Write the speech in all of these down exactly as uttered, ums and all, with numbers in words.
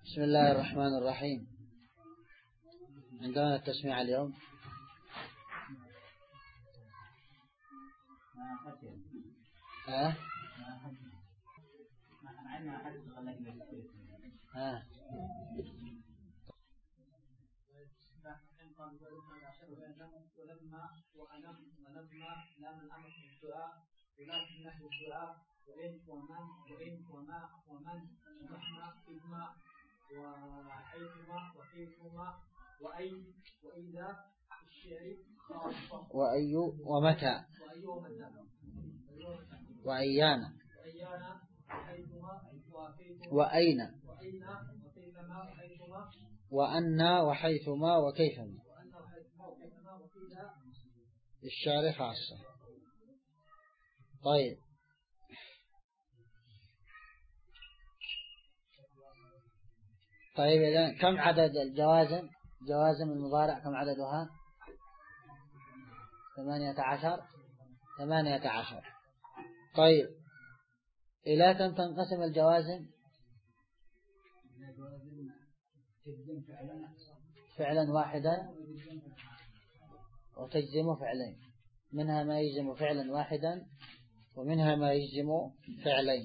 بسم الله الرحمن الرحيم. عندنا التسميع اليوم. ها ها ولما وأنا ولما لم الأمر بالدعاء ولكن نحو الدعاء وإن ومن وإن وما ومن ومهما إذما وحيثما وكيفما وأي وإذا الشعر خاصة وأي ومتى وأي ومتى وأيانا وأيانا وحيثما وكيفما وأين وأين وكيفما وحيثما وأنا وحيثما وكيفما وأن وحيثما وكيفما وكذا الشعر خاصة. طيب طيب إذن كم عدد الجوازم؟ جوازم المضارع كم عددها؟ ثمانية عشر ثمانية عشر. طيب إلى كم تنقسم الجوازم؟ فعلا واحدا وتجزم فعلين، منها ما يجزم فعلا واحدا ومنها ما يجزم فعلين.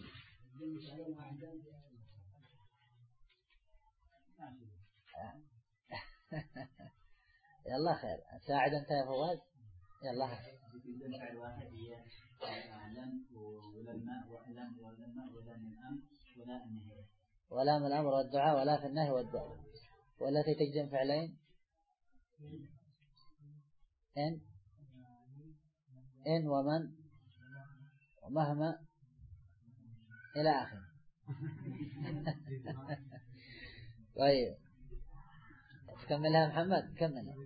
يلا خير، ساعد انت يا فواز. يلا فعل واحد هي لم ولما ولم ولما ولا من أمر ولا النهي ولا من الأمر والدعاء ولا في النهي والدعاء. والتي تجزم فعلين إن إن ومن ومهما إلى آخر. طيب تكملها محمد، كملها.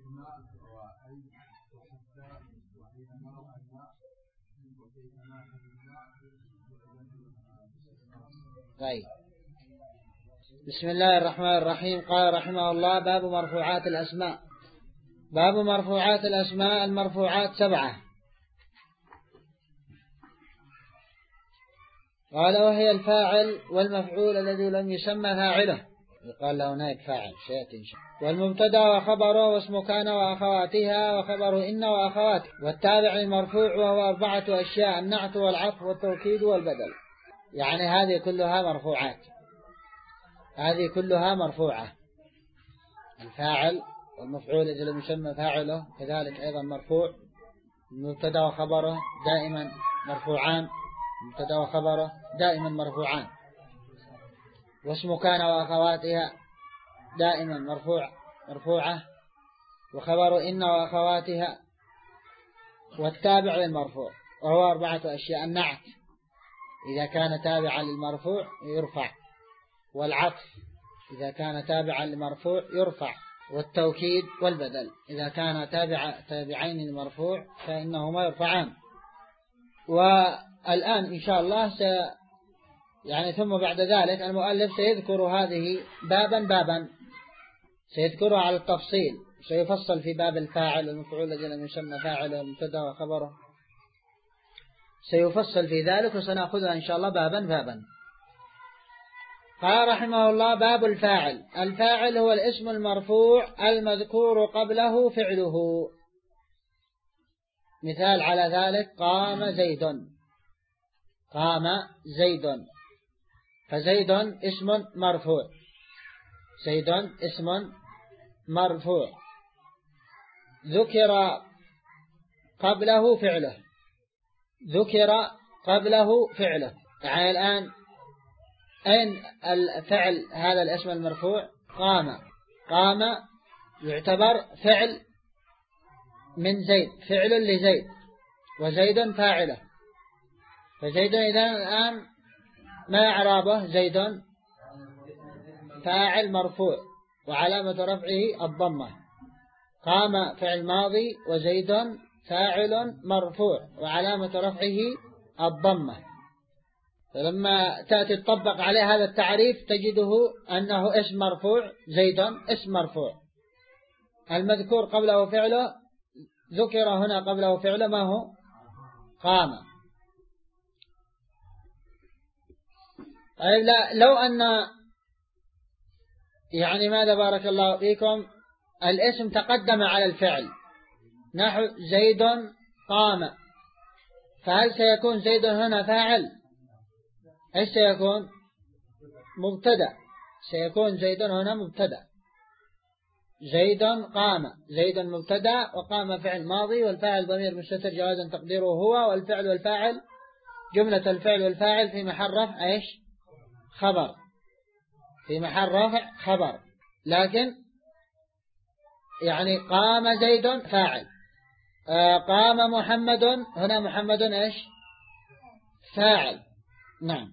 طيب بسم الله الرحمن الرحيم. قال رحمه الله: باب مرفوعات الأسماء. باب مرفوعات الأسماء. المرفوعات سبعة. قال: وهي الفاعل والمفعول الذي لم يسمى فاعله، يقال له نائب فاعل سيأتي إن شاء الله، والمبتدا وخبره واسم كان وأخواتها وخبر إن وأخواته، والتابع المرفوع وهو أربعة أشياء: النعت والعطف والتوكيد والبدل. يعني هذه كلها مرفوعات، هذه كلها مرفوعة. الفاعل والمفعول الذي لم يسمى فاعله كذلك أيضا مرفوع. المبتدا وخبره دائما مرفوعان، المبتدا وخبره دائما مرفوعان. واسم كان وأخواتها دائما مرفوع مرفوعة، وخبر إن وأخواتها، والتابع للمرفوع وهو أربعة أشياء: النعت إذا كان تابعا للمرفوع يرفع، والعطف إذا كان تابعا للمرفوع يرفع، والتوكيد والبدل إذا كان تابع تابعين للمرفوع فإنهما يرفعان. والآن إن شاء الله س يعني ثم بعد ذلك المؤلف سيذكر هذه بابا بابا، سيذكرها على التفصيل، سيفصل في باب الفاعل والمفعول الذي لم يسمى فاعله والمبتدا وخبره، سيفصل في ذلك وسنأخذها إن شاء الله بابا بابا. قال رحمه الله: باب الفاعل. الفاعل هو الاسم المرفوع المذكور قبله فعله. مثال على ذلك: قام زيد. قام زيد، فزيد اسم مرفوع، زيد اسم مرفوع ذكر قبله فعله، ذكر قبله فعله. يعني الآن أين الفعل هذا الاسم المرفوع؟ قام. قام يعتبر فعل من زيد، فعل لزيد، وزيد فاعله. فزيد إذا الآن ما إعرابه؟ زيد فاعل مرفوع وعلامة رفعه الضمة. قام فعل ماضي وزيد فاعل مرفوع وعلامة رفعه الضمة. فلما تأتي تطبق عليه هذا التعريف تجده أنه اسم مرفوع، زيد اسم مرفوع. المذكور قبله فعله، ذكر هنا قبله فعله ما هو؟ قام. طيب لا لو أن يعني ماذا بارك الله فيكم؟ الاسم تقدم على الفعل، نحو زيد قام، فهل سيكون زيد هنا فاعل؟ ايش سيكون؟ مبتدأ، سيكون زيد هنا مبتدأ. زيد قام، زيد مبتدأ وقام فعل ماضي، والفاعل ضمير مستتر جوازا تقديره هو، والفعل والفاعل جملة الفعل والفاعل في محل رفع ايش؟ خبر، في محل رفع خبر. لكن يعني قام زيد فاعل، آه قام محمد، هنا محمد ايش؟ فاعل. نعم.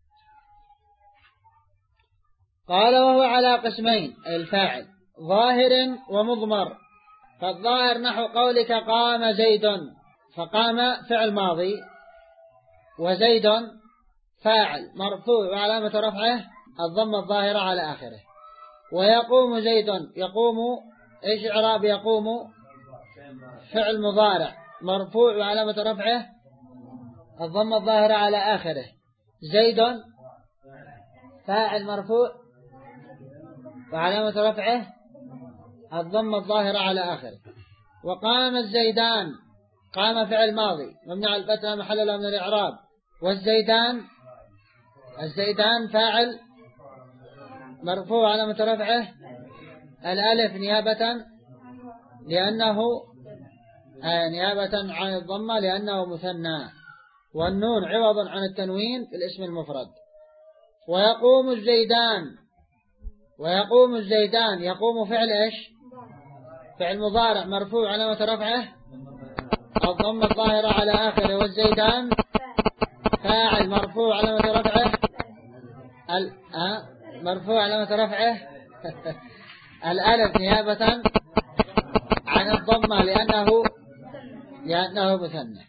قال وهو على قسمين الفاعل، ظاهر ومضمر. فالظاهر نحو قولك قام زيد، فقام فعل ماضي، وزيد فاعل مرفوع وعلامة رفعه الضمة الظاهرة على آخره. ويقوم زيد، يقوم ايش إعراب يقوم؟ فعل مضارع مرفوع وعلامة رفعه الضمة الظاهرة على آخره. زيد فاعل مرفوع وعلامة رفعه الضمة الظاهرة على آخره. وقام الزيدان، قام فعل ماضي ممنوع الفتح محل له من الإعراب. والزيدان، الزيدان فاعل مرفوع علامة رفعه الألف نيابة لأنه آه نيابة عن الضمة لأنه مثنى، والنون عوض عن التنوين في الاسم المفرد. ويقوم الزيدان، ويقوم الزيدان، يقوم فعل ايش؟ فعل مضارع مرفوع علامة رفعه الضمة الظاهرة على آخره. والزيدان فاعل مرفوع علامة رفعه ال... أه؟ مرفوع علامة رفعه الألف نيابة عن الضمة لأنه لأنه مثنى،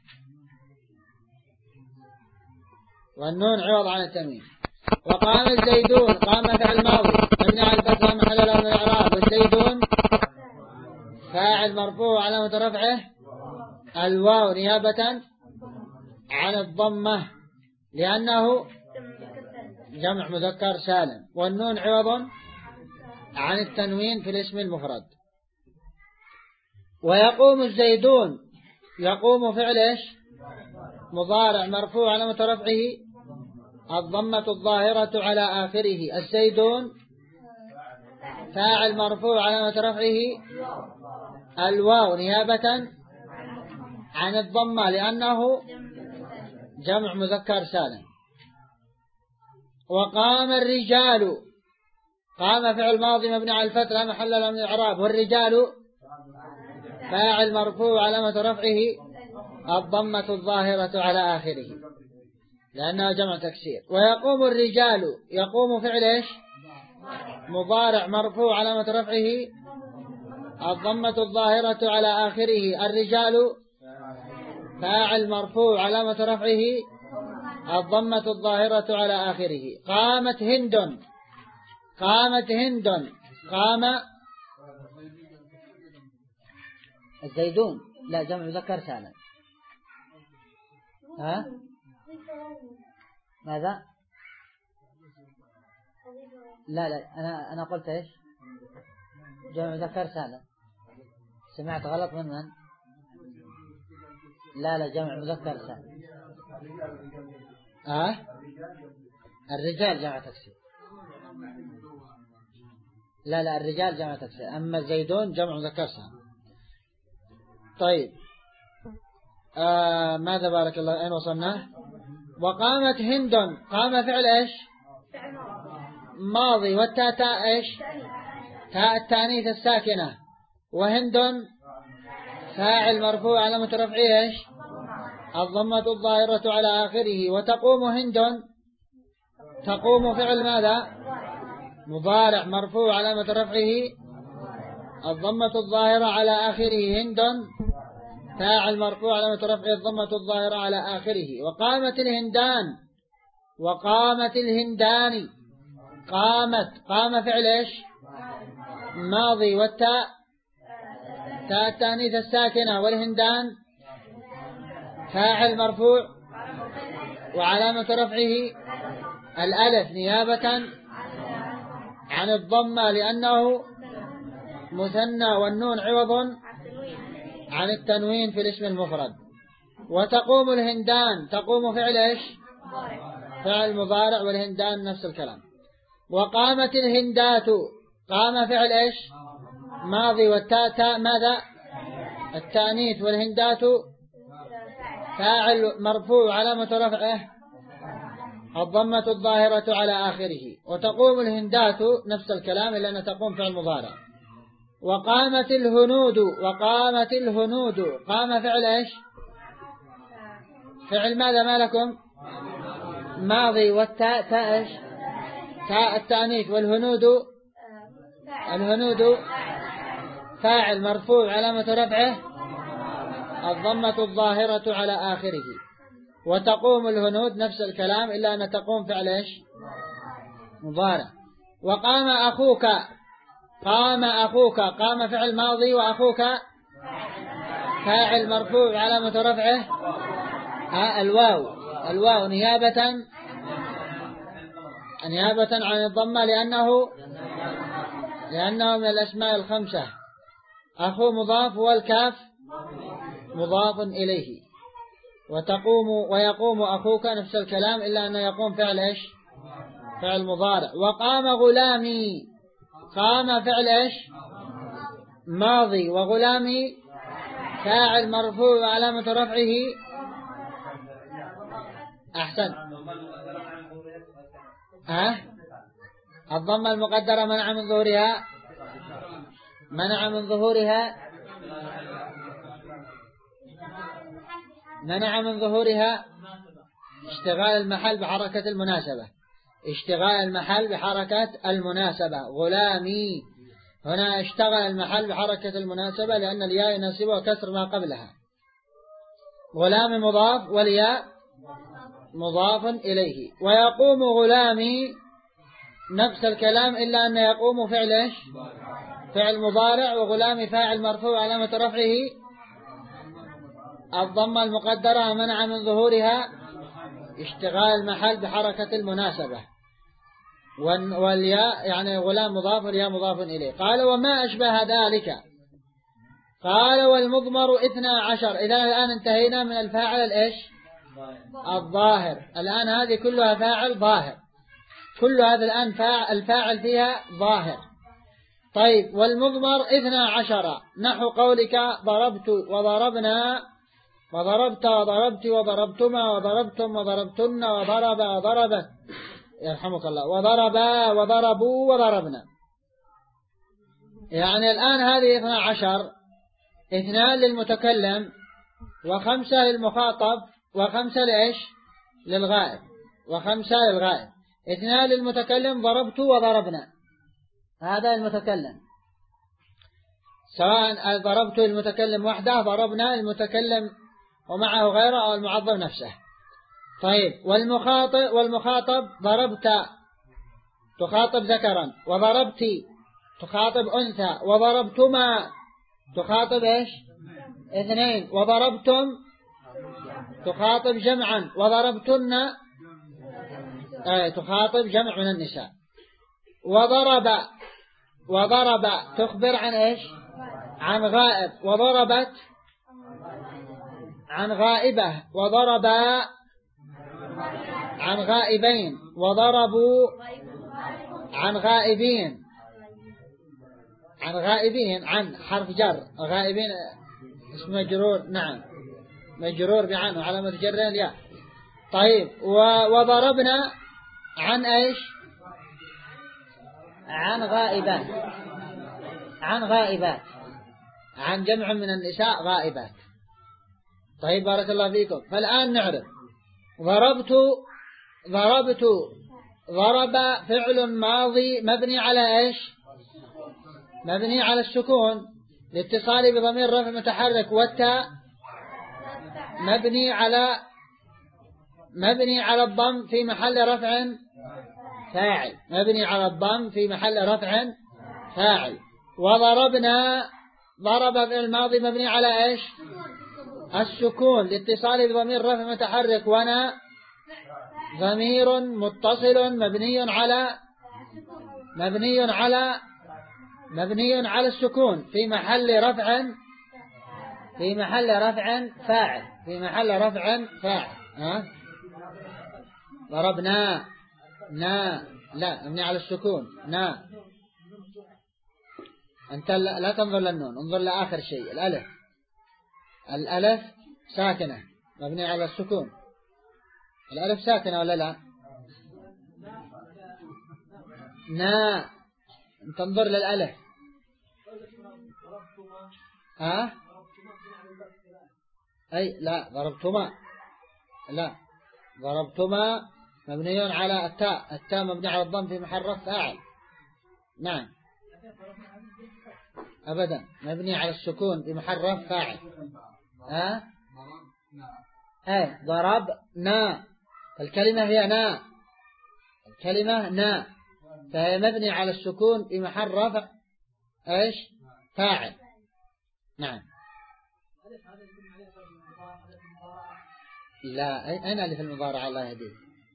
والنون عوض عن التنوين. وقام الزيدون، قام فعل ماضي مبني على الفتح محل له من الإعراب. والزيدون فاعل مرفوع علامة رفعه الواو نيابة عن الضمة لأنه جمع مذكر سالم، والنون عوض عن التنوين في الاسم المفرد. ويقوم الزيدون، يقوم فعل ايش؟ مضارع مرفوع علامة رفعه الضمة الظاهرة على آخره. الزيدون فاعل مرفوع علامة رفعه الواو نيابة عن الضمة لأنه جمع مذكر سالم. وقام الرجال، قام فعل ماضي مبني على الفتح لا محل له من الإعراب. والرجال فاعل مرفوع علامة رفعه الضمة الظاهرة على آخره لأنها جمع تكسير. ويقوم الرجال، يقوم فعل ايش؟ مضارع مرفوع علامة رفعه الضمة الظاهرة على آخره. الرجال فاعل مرفوع علامة رفعه الضمة الظاهرة على آخره. قامت هند، قامت هند، قام الزيدون لا جمع مذكر سالم. ها ماذا؟ لا لا أنا أنا قلت إيش؟ جمع مذكر سالم. سمعت غلط من من؟ لا لا جمع مذكر سالم. ها؟ الرجال جمع تكسير. لا لا الرجال جمع تكسير، أما الزيدون جمع مذكر سالم. طيب آه ماذا بارك الله أين وصلنا؟ وقامت هند، قام فعل إيش؟ ماضي، والتاء تاء إيش؟ تاء التانيث الساكنة. وهند فاعل مرفوع علامة رفعه إيش؟ الضمة الظاهرة على آخره. وتقوم هند، تقوم فعل ماذا؟ مضارع مرفوع علامة رفعه الضمة الظاهرة على آخره. هند فاعل مرفوع علامة رفعه الضمة الظاهرة على آخره. وقامت الهندان، وقامت الهندان، قامت، قام فعل ايش؟ ماضي، والتاء تاء التانيث الساكنة. والهندان فاعل مرفوع وعلامة رفعه الألف نيابة عن الضمة لأنه مثنى والنون عوض عن التنوين في الاسم المفرد. وتقوم الهندان، تقوم فعل إيش؟ فعل مضارع، والهندان نفس الكلام. وقامت الهندات، قام فعل إيش؟ ماضي، والتاء تاء ماذا؟ التأنيث، والهندات فاعل مرفوع علامة رفعه الضمة الظاهرة على آخره. وتقوم الهندات نفس الكلام إلا أن تقوم فعل مضارع. وقامت الهنود، وقامت الهنود، قام فعل إيش؟ فعل ماذا ما لكم؟ ماضي، والتاء تاء إيش؟ تاء التأنيث، والهنود الهنود فاعل مرفوع علامة رفعه الضمة الظاهرة على آخره. وتقوم الهنود نفس الكلام إلا أن تقوم فعل إيش؟ مضارع. وقام أخوك، قام أخوك، قام فعل ماضي، وأخوك فاعل مرفوع علامة رفعه ها الواو، الواو نيابة نيابة عن الضمة لأنه لأنه من الأسماء الخمسة. أخو مضاف، والكاف مضاف إليه. وتقوم ويقوم أخوك نفس الكلام إلا أن يقوم فعل إيش؟ فعل مضارع. وقام غلامي، قام فعل إيش؟ ماضي، وغلامي فاعل مرفوع وعلامة رفعه أحسن ها الضمة المقدرة منع من ظهورها منع من ظهورها منع من ظهورها اشتغال المحل بحركة المناسبة، اشتغال المحل بحركة المناسبة. غلامي هنا اشتغل المحل بحركة المناسبة لأن الياء يناسبها كسر ما قبلها. غلام مضاف، والياء مضاف إليه. ويقوم غلامي نفس الكلام إلا أن يقوم فعل إيش؟ فعل مضارع، وغلامي فاعل مرفوع علامة رفعه الضمة المقدرة منع من ظهورها اشتغال المحل بحركة المناسبة. والياء يعني غلام مضاف، والياء مضاف إليه. قال وما أشبه ذلك. قال والمضمر اثنا عشر. إذا الآن انتهينا من الفاعل الإيش؟ الظاهر. الآن هذه كلها فاعل ظاهر، كل هذا الآن فاعل الفاعل فيها ظاهر. طيب والمضمر اثنا عشر نحو قولك ضربت وضربنا وضربت وضربت وضربتما وضربتم وضربتن وضرب وضربت يرحمك الله وضربا وضربوا وضربنا. يعني الآن هذه اثنا عشر، اثنان للمتكلم وخمسة للمخاطب وخمسة لإيش؟ للغائب، وخمسة للغائب. اثنان للمتكلم ضربت وضربنا، هذا المتكلم، سواء ضربت المتكلم وحده، ضربنا المتكلم ومعه غيره، أو المعظم نفسه. طيب والمخاطب والمخاطب ضربت تخاطب ذكرا، وضربتي تخاطب أنثى، وضربتما تخاطب إيش؟ اثنين، وضربتم تخاطب جمعا، وضربتن آه تخاطب جمع من النساء. وضرب وضرب تخبر عن إيش؟ عن غائب، وضربت عن غائبة، وضربا عن غائبين، وضربوا عن غائبين عن غائبين عن حرف جر، غائبين اسم مجرور، نعم مجرور بعن وعلامة جره الياء. طيب وضربنا عن ايش؟ عن غائبات، عن غائبات، عن جمع من النساء غائبات. طيب بارك الله فيكم. فالآن نعرف ضربت ضربت ضرب فعل ماضي مبني على ايش؟ مبني على السكون لاتصال بضمير رفع متحرك، والتاء مبني على مبني على الضم في محل رفع فاعل، مبني على الضم في محل رفع فاعل. وضربنا ضرب في الماضي مبني على ايش؟ السكون لاتصال بضمير رفع متحرك، وانا ضمير متصل مبني على مبني على مبني على السكون في محل رفع في محل رفع فاعل في محل رفع فاعل. ها ضربنا نا لا مبني على السكون نا. أنت لا تنظر للنون، انظر لآخر شيء الألف. الألف ساكنة مبني على السكون. الألف ساكنة ولا لا؟ نا تنظر للألف. ها أي لا ضربتما لا ضربتما مبني على التاء. التاء مبني على الضم في محل رفع فاعل. نعم أبدا مبني على السكون في محل رفع فاعل. ها أي ضربنا الكلمة هي نا الكلمة نا فهي مبني على السكون في محل رفع ايش فاعل. نعم لا أين ألف المضارعة الله يهديك؟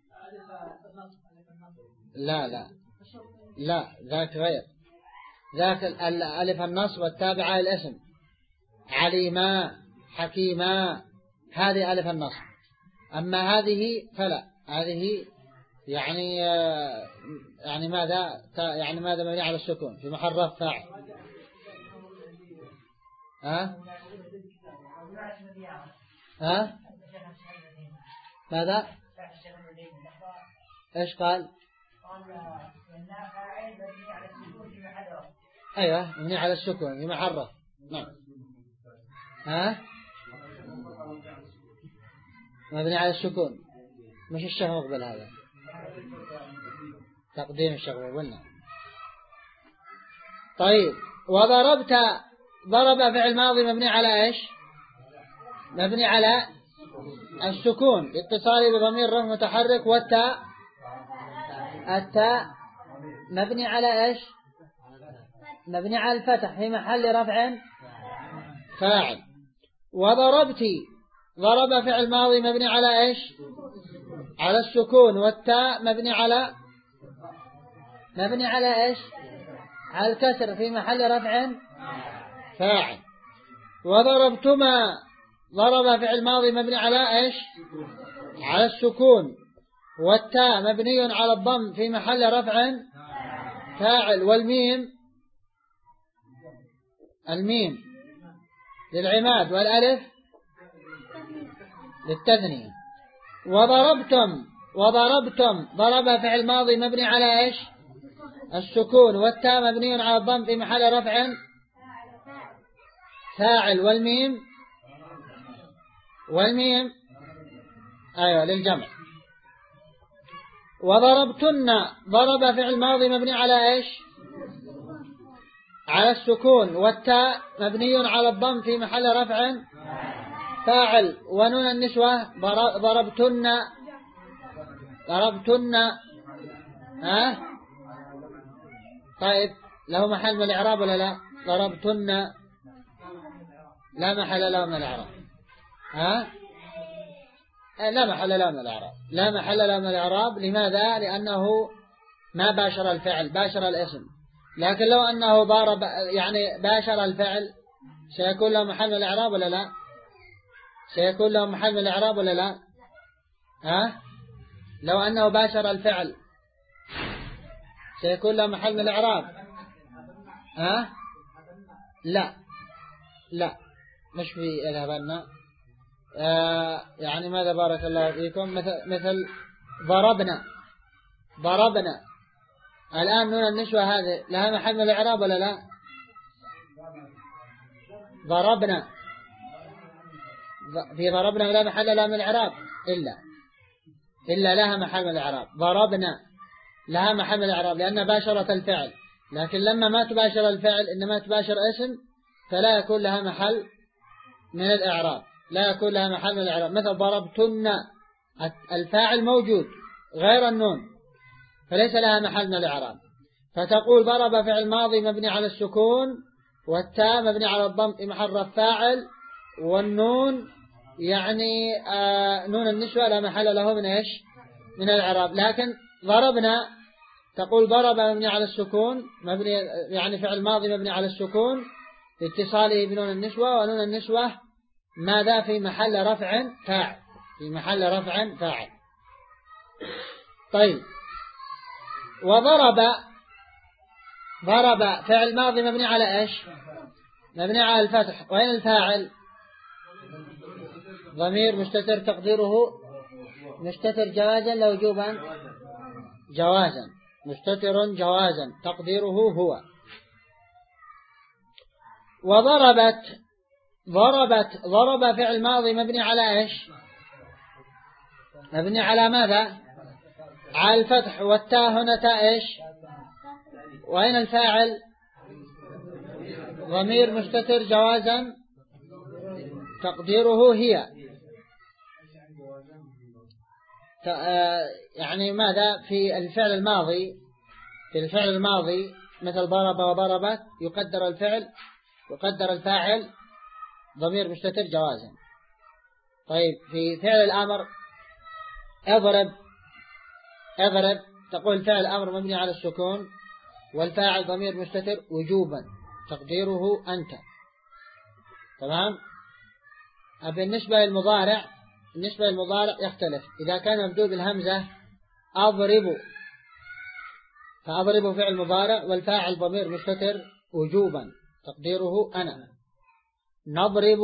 لا لا لا ذاك غير ذاك ألف النصب والتابعة الاسم. عليما حكيما هذه ألف النصب. أما هذه فلا هذه يعني يعني ماذا يعني ماذا مبني على السكون في محل رفع فاعل. ها ها ماذا ايش قال؟ ايوه مبني على السكون في محل رفع. نعم ها مبني على السكون مش الشيخ مقبل هذا تقديم الشيخ مقبلنا. طيب وضربت ضرب فعل ماضي مبني على ايش؟ مبني على السكون اتصالي بضمير رفع متحرك. والتاء التاء مبني على ايش؟ مبني على الفتح في محل رفع فاعل. وضربتي ضرب فعل ماضي مبني على ايش؟ على السكون. والتاء مبني على مبني على ايش؟ على الكسر في محل رفع فاعل. وضربتما ضرب فعل ماضي مبني على ايش؟ على السكون. والتاء مبني على الضم في محل رفع فاعل. والميم الميم للعماد والألف للتثنية. وضربتم وضربتم ضرب فعل ماضي مبني على ايش؟ السكون. والتاء مبني على الضم في محل رفع فاعل. والميم والميم ايوه للجمع. وضربتن ضرب فعل ماضي مبني على ايش؟ على السكون. والتاء مبني على الضم في محل رفع فاعل. ونون النسوة ضربتن ضربتن ها طيب له محل من الإعراب ولا لا؟ ضربتن لا محل له من الإعراب. ها لا محل له من الإعراب لا محل له من الإعراب. لماذا؟ لأنه ما باشر الفعل باشر الاسم. لكن لو أنه ضارب يعني باشر الفعل سيكون له محل من الإعراب ولا لا؟ سيكون له محل من الإعراب ولا لا؟ ها لو أنه باشر الفعل سيكون له محل من الإعراب. ها لا لا مش في إذهبنا آه يعني ماذا بارك الله فيكم مثل مثل ضربنا ضربنا الآن نون النسوة هذه لها محل من الإعراب ولا لا؟ ضربنا في ضربنا لا محل لها من الإعراب إلا إلا لها محل من الإعراب. ضربنا لها محل من الإعراب لأن باشرت الفعل. لكن لما ما تباشر الفعل إنما تباشر اسم فلا يكون لها محل من الإعراب لا يكون لها محل من الإعراب. مثل ضربتن الفاعل موجود غير النون فليس لها محل من الإعراب. فتقول ضرب فعل ماضي مبني على السكون. والتاء مبني على الضم في محل رفع فاعل. والنون يعني آه نون النسوة لا محل له من إيش؟ من الإعراب. لكن ضربنا تقول ضرب مبني على السكون، مبني يعني فعل ماضي مبني على السكون لاتصاله بنون النسوة، ونون النسوة ماذا في محل رفع فاعل، في محل رفع فاعل. طيب وضرب، ضرب فعل ماضي مبني على ايش؟ مبني على الفتح. وين الفاعل؟ ضمير مستتر تقديره مستتر جوازا لا وجوبا؟ جوازا، مستتر جوازا تقديره هو. وضربت، ضربت، ضرب فعل ماضي مبني على ايش؟ مبني على ماذا؟ على الفتح. والتاء هنا تاء ايش؟ وأين الفاعل؟ ضمير مستتر جوازا تقديره هي. يعني ماذا في الفعل الماضي؟ في الفعل الماضي مثل ضرب وضربت يقدر الفعل، يقدر الفاعل ضمير مستتر جوازا. طيب في فعل الأمر اضرب، اضرب تقول فعل الأمر مبني على السكون والفاعل ضمير مستتر وجوبا تقديره أنت. تمام. بالنسبة للمضارع، بالنسبة للمضارع يختلف. إذا كان مبدوء بالهمزة أضرب، فأضرب فعل مضارع والفاعل ضمير مستتر وجوبا تقديره أنا. نضرب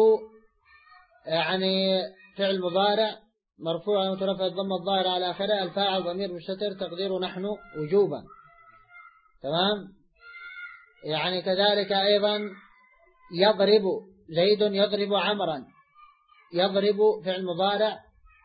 يعني فعل مضارع مرفوع مترفع الضمة الظاهرة على آخره، الفاعل ضمير مستتر تقديره نحن وجوبا. تمام. يعني كذلك أيضا يضرب زيد يضرب عمرا، يضرب فعل مضارع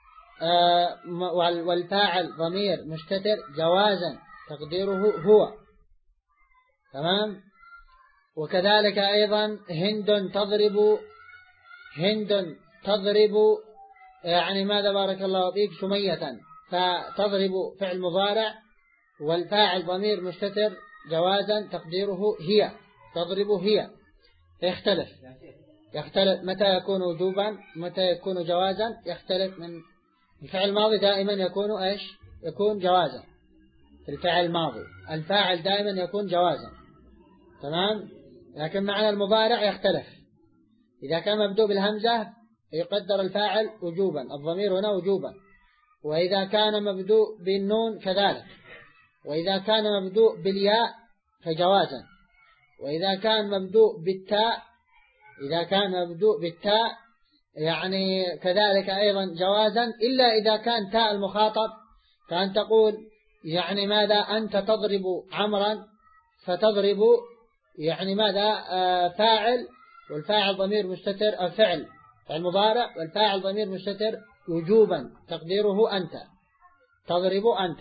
والفاعل ضمير مستتر جوازا تقديره هو. تمام. وكذلك أيضا هند تضرب، هند تضرب يعني ماذا بارك الله فيك سمية، فتضرب فعل مضارع والفاعل ضمير مستتر جوازا تقديره هي، تضرب هي. يختلف، يختلف متى يكون وجوبا متى يكون جوازا، يختلف. من الفعل الماضي دائما يكون ايش؟ يكون جوازا. في الفعل الماضي الفاعل دائما يكون جوازا. تمام. لكن معنى المضارع يختلف. إذا كان مبدوء بالهمزة يقدر الفاعل وجوبا، الضمير هنا وجوبا. وإذا كان مبدوء بالنون كذلك. وإذا كان مبدوء بالياء فجوازا. وإذا كان مبدوء بالتاء، إذا كان مبدوء بالتاء يعني كذلك أيضا جوازا، إلا إذا كان تاء المخاطب، كأن تقول يعني ماذا أنت تضرب عمرا، فتضرب يعني ماذا فاعل والفاعل ضمير مستتر، الفعل فعل مضارع والفاعل ضمير مستتر وجوبا تقديره أنت، تضرب أنت.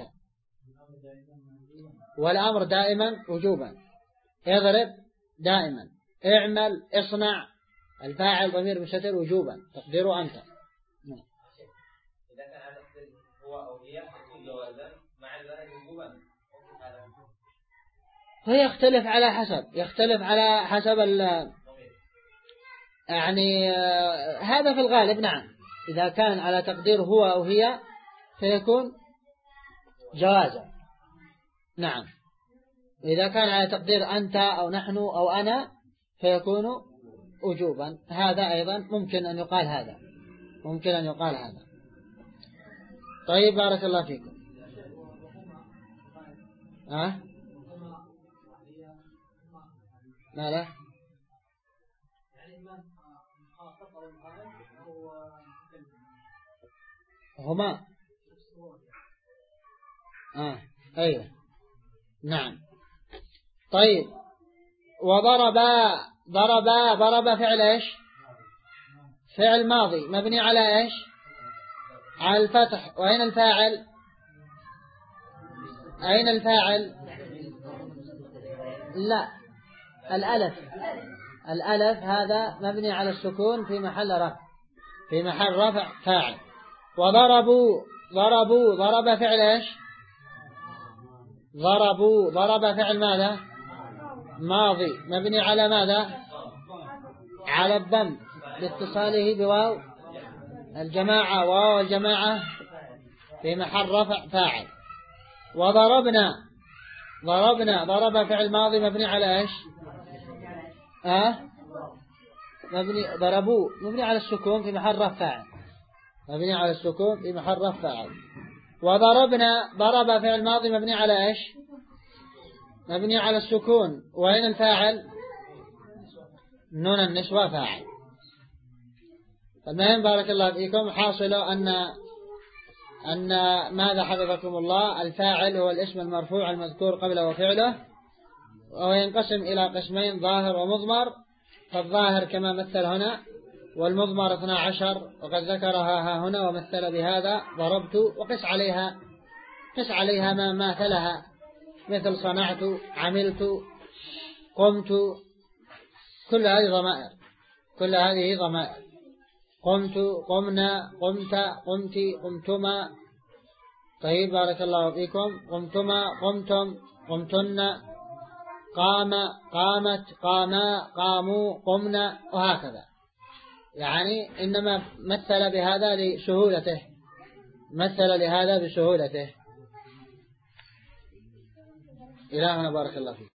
والأمر دائما وجوبا. اضرب دائما، اعمل اصنع، الفاعل ضمير مستتر وجوبا تقديره أنت. إذا كان على هو أو هي يكون جوازا مع ذلك وجوبا. هو يختلف على حسب، يختلف على حسب ال يعني هذا في الغالب. نعم. إذا كان على تقدير هو أو هي فيكون جوازا. نعم. إذا كان على تقدير أنت أو نحن أو أنا فيكون وجوبا. هذا أيضا ممكن أن يقال، هذا ممكن أن يقال هذا. طيب بارك الله فيكم. ها؟ ما لا هما آه. أيوة. نعم. طيب وضرب، ضرب، ضرب فعل ايش؟ فعل ماضي مبني على ايش؟ على الفتح. وأين الفاعل؟ أين الفاعل؟ لا، الألف، الألف هذا مبني على السكون في محل رفع، في محل رفع فاعل. وضربوا، ضربوا، ضرب فعل ايش؟ ضربوا، ضرب فعل ماذا؟ ماضي مبني على ماذا؟ على الضم لاتصاله بواو الجماعة، واو الجماعة في محل رفع فاعل. وضربنا، ضربنا ضرب فعل ماضي مبني على إيش؟ أه؟ مبني ضربوا مبني على السكون في محل رفع فاعل، مبني على السكون في محل رفع فاعل. وضربنا ضرب فعل ماضي مبني على إيش؟ مبني على السكون، وين الفاعل؟ نون النسوة فاعل. المهم بارك الله فيكم حاصل أن أن ماذا حفظكم الله؟ الفاعل هو الاسم المرفوع المذكور قبله وفعله، وهو ينقسم إلى قسمين ظاهر ومضمر. فالظاهر كما مثل هنا، والمضمر اثنا عشر وقد ذكرها ها هنا ومثل بهذا ضربت، وقس عليها قس عليها ما ماثلها مثل صنعت عملت قمت، كل هذه ضمائر، كل هذه ضمائر. قمت قمنا قمت قمت قمتما. طيب بارك الله فيكم. قمتما قمتم قمتن، قام قامت قاما قاموا قمنا، وهكذا. يعني إنما مثل بهذا لسهولته، مثل لهذا بسهولته. إلهنا بارك الله فيك.